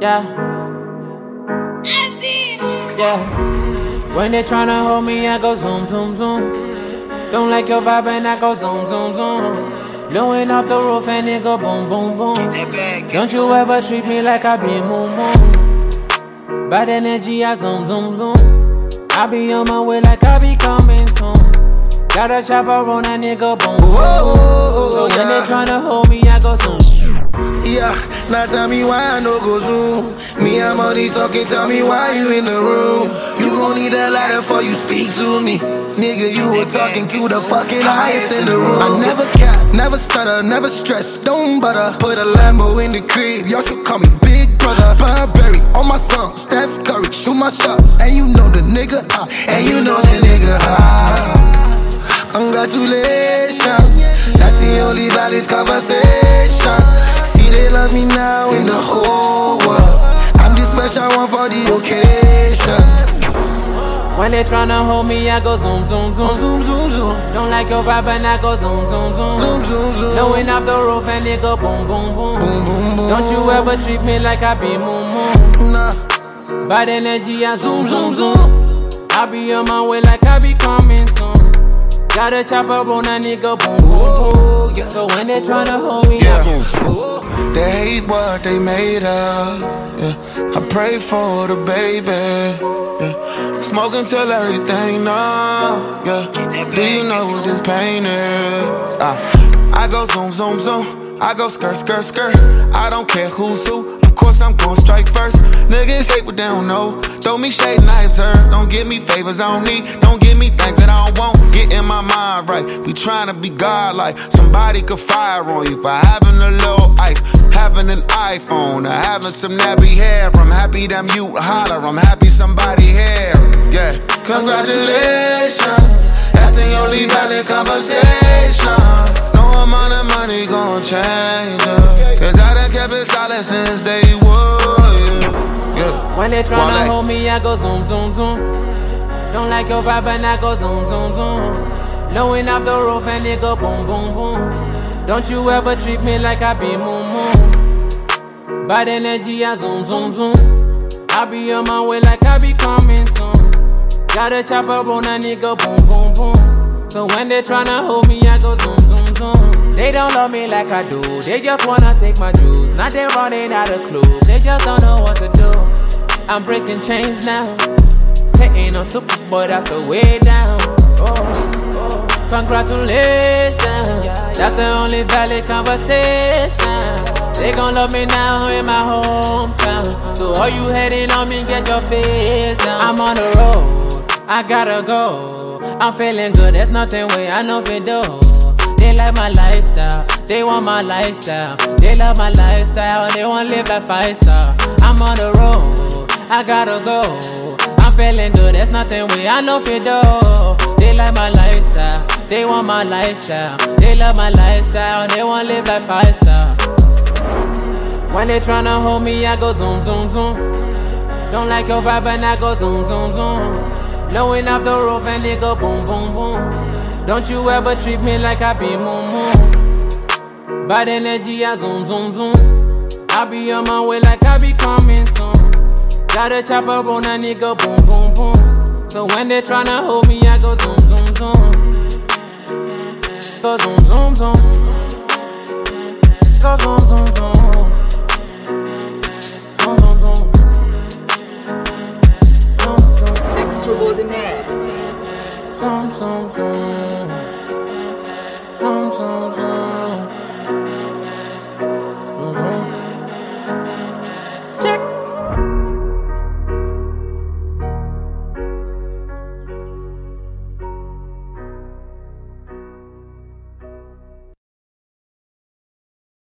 Yeah. When they tryna hold me, I go zoom, zoom, zoom. Don't like your vibe and I go zoom, zoom, zoom. Blowing up the roof and it go boom, boom, boom. Don't you ever treat me like I be moon, moon. Bad energy, I zoom, zoom, zoom. I be on my way like I be coming soon. Got a chopper on that nigga, boom, boom, boom. So when they tryna hold me, I go zoom. Yeah, now tell me why I no go zoom. Me and money talking, tell me why you in the room. You gon' need a ladder before you speak to me. Nigga, you were talking to the fucking highest in the room. I never cap, never stutter, never stress, don't butter. Put a Lambo in the crib, y'all should call me Big Brother. Burberry on my song, Steph Curry, shoot my shot. And you know the nigga hot, and you know the nigga hot. Congratulations, that's the only valid conversation. See, they love me now in the whole world. I'm the special one for the occasion. When they tryna hold me, I go zoom, zoom, zoom. Zoom, zoom, zoom. Don't like your vibe and I go zoom, zoom, zoom. Zoom, zoom, zoom. Blowing up the roof and it go boom, boom, boom. Boom, boom, boom. Don't you ever treat me like I be moon, moon. Nah. Bad energy, I zoom, zoom, zoom, zoom. I be on my way like I be coming soon. Got a chopper on a nigga, boom, boom, boom. Yeah. So when they tryna hold me, I boom. They hate what they made of. Yeah. I pray for the baby. Yeah. Smoke until everything numb. Yeah. Do you know what this pain is? I go zoom, zoom, zoom. I go skirt, skirt, skirt. I don't care who's who. Of course I'm gon' strike first. Niggas hate what they don't know. Throw me shade knives, her. Don't give me favors I don't need. Don't give me things that I don't want. Get in my mind right. We tryna be godlike. Somebody could fire on you for having a little ice, having an iPhone, or having some nappy hair. I'm happy them you holler. I'm happy somebody here. Yeah. Congratulations. That's the only valid conversation. No amount of money gon' change her. Cause I done kept it solid since day one. Yeah. When they tryna hold me, I go zoom, zoom, zoom. Don't like your vibe and I go zoom, zoom, zoom. Blowing up the roof and it go boom, boom, boom. Don't you ever treat me like I be moon, moon. Bad energy, I zoom, zoom, zoom. I be on my way like I be coming soon. Got a chopper on a nigga, boom, boom, boom. So when they tryna hold me, I go zoom, zoom, zoom. They don't love me like I do. They just wanna take my juice. Now they running out of clues. They just don't know what to do. I'm breaking chains now. They ain't no super, but that's the way down. Oh. Congratulations. That's the only valid conversation. They gon' love me now in my hometown. So all you hating on me, get your face down. I'm on the road, I gotta go. I'm feeling good, there's nothing way I know if it do. They like my lifestyle, they want my lifestyle. They love my lifestyle, they want live like 5-star. I'm on the road, I gotta go. I'm feeling good, there's nothing way I know if it do. They like my lifestyle, they want my lifestyle. They love my lifestyle, they want live like 5-star. When they tryna hold me, I go zoom, zoom, zoom. Don't like your vibe and I go zoom, zoom, zoom. Blowing up the roof and it go boom, boom, boom. Don't you ever treat me like I be moon, moon. Bad energy, I zoom, zoom, zoom. I be on my way like I be coming soon. Got a chopper on a nigga, boom, boom, boom. So when they tryna hold me, I go zoom,